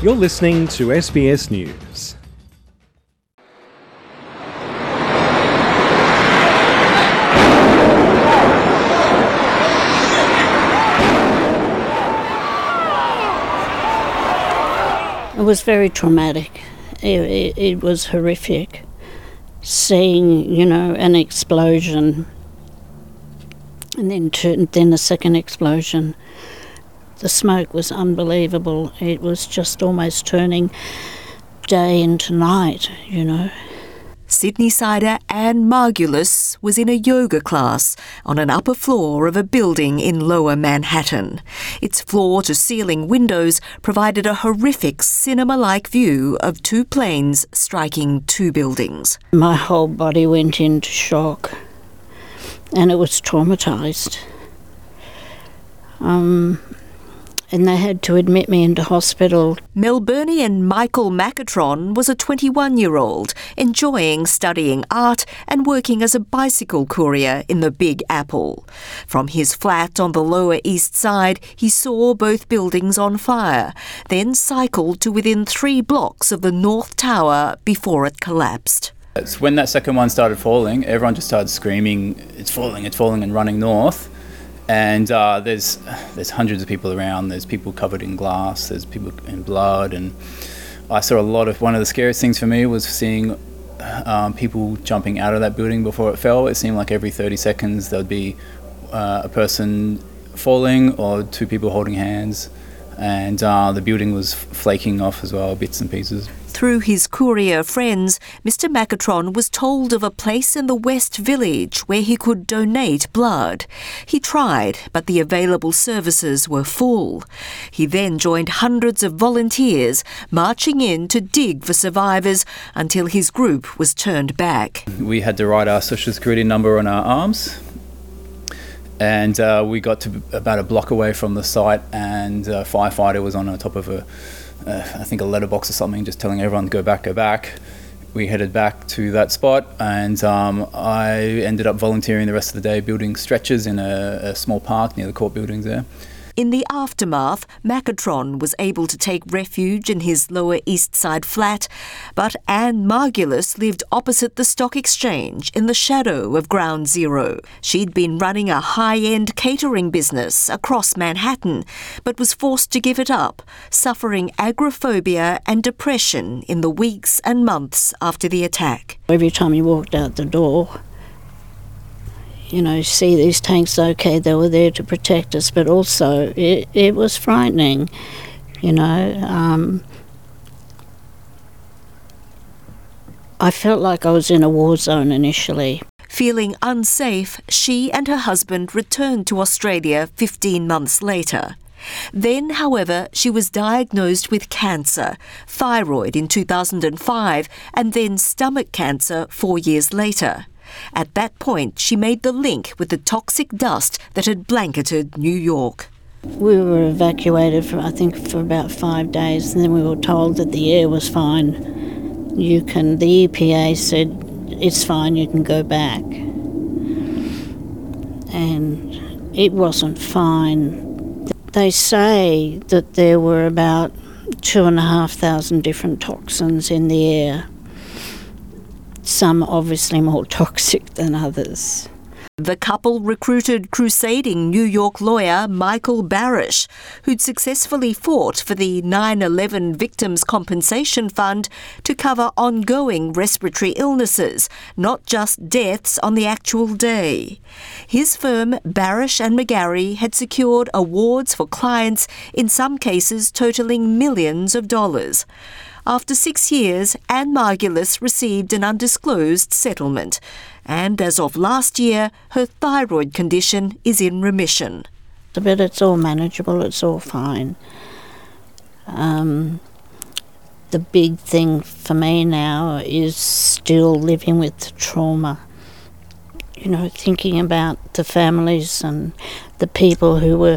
You're listening to SBS News. It was very traumatic. It was horrific. Seeing, an explosion and then a second explosion. The smoke was unbelievable. It was just almost turning day into night, Sydney-sider Anne Margulis was in a yoga class on an upper floor of a building in Lower Manhattan. Its floor-to-ceiling windows provided a horrific cinema-like view of two planes striking two buildings. My whole body went into shock and it was traumatised. And they had to admit me into hospital. Melburnian Michael Macatron was a 21-year-old enjoying studying art and working as a bicycle courier in the Big Apple. From his flat on the Lower East Side, he saw both buildings on fire, then cycled to within 3 blocks of the North Tower before it collapsed. It's when that second one started falling, everyone just started screaming, it's falling, and running north. And there's hundreds of people around. There's people covered in glass. There's people in blood. And I saw one of the scariest things for me was seeing people jumping out of that building before it fell. It seemed like every 30 seconds there would be a person falling or 2 people holding hands. And the building was flaking off as well, bits and pieces. Through his courier friends, Mr. Macatron was told of a place in the West Village where he could donate blood. He tried, but the available services were full. He then joined hundreds of volunteers marching in to dig for survivors until his group was turned back. We had to write our social security number on our arms. And we got to about a block away from the site, and a firefighter was on top of a letterbox or something, just telling everyone to go back. We headed back to that spot, and I ended up volunteering the rest of the day building stretchers in a small park near the court buildings there. In the aftermath, Macatron was able to take refuge in his Lower East Side flat, but Anne Margulis lived opposite the stock exchange in the shadow of Ground Zero. She'd been running a high-end catering business across Manhattan, but was forced to give it up, suffering agoraphobia and depression in the weeks and months after the attack. Every time you walked out the door, see these tanks, okay, they were there to protect us, but also it was frightening, I felt like I was in a war zone initially. Feeling unsafe, she and her husband returned to Australia 15 months later. Then, however, she was diagnosed with cancer, thyroid in 2005, and then stomach cancer 4 years later. At that point, she made the link with the toxic dust that had blanketed New York. We were evacuated for about 5 days, and then we were told that the air was fine. The EPA said, it's fine, you can go back. And it wasn't fine. They say that there were about 2,500 different toxins in the air. Some obviously more toxic than others. The couple recruited crusading New York lawyer Michael Barish, who'd successfully fought for the 9/11 Victims' Compensation Fund to cover ongoing respiratory illnesses, not just deaths on the actual day. His firm, Barish and McGarry, had secured awards for clients, in some cases totalling millions of dollars. After 6 years, Anne Margulis received an undisclosed settlement, and as of last year, her thyroid condition is in remission. But it's all manageable, it's all fine. The big thing for me now is still living with trauma. Thinking about the families and the people who were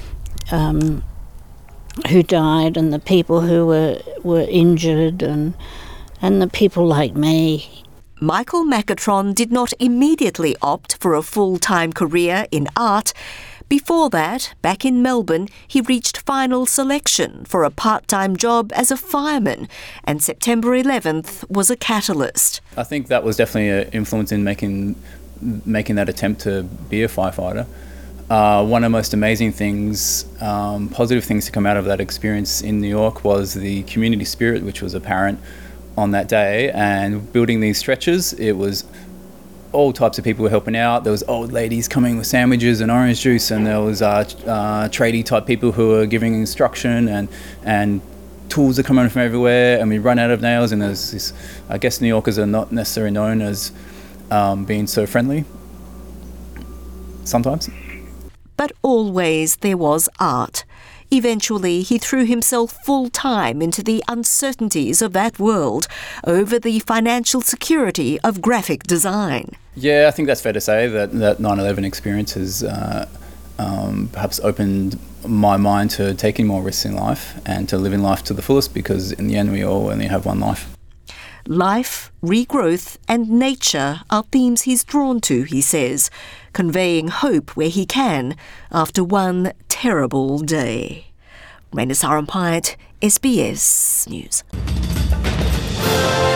who died, and the people who were injured, and the people like me. Michael Macatron did not immediately opt for a full-time career in art, Before that, back in Melbourne, he reached final selection for a part-time job as a fireman, and September 11th was a catalyst. I think that was definitely an influence in making that attempt to be a firefighter. One of the most amazing things, positive things to come out of that experience in New York was the community spirit, which was apparent on that day. And building these stretchers, it was all types of people were helping out. There was old ladies coming with sandwiches and orange juice, and there was tradie type people who were giving instruction, and tools are coming from everywhere, and we run out of nails. And there's this, I guess New Yorkers are not necessarily known as being so friendly sometimes. But always there was art. Eventually, he threw himself full-time into the uncertainties of that world over the financial security of graphic design. Yeah, I think that's fair to say that 9/11 experience has perhaps opened my mind to taking more risks in life and to living life to the fullest, because in the end we all only have one life. Life, regrowth and nature are themes he's drawn to, he says, conveying hope where he can after one terrible day. Raina Sarumpayat, SBS News.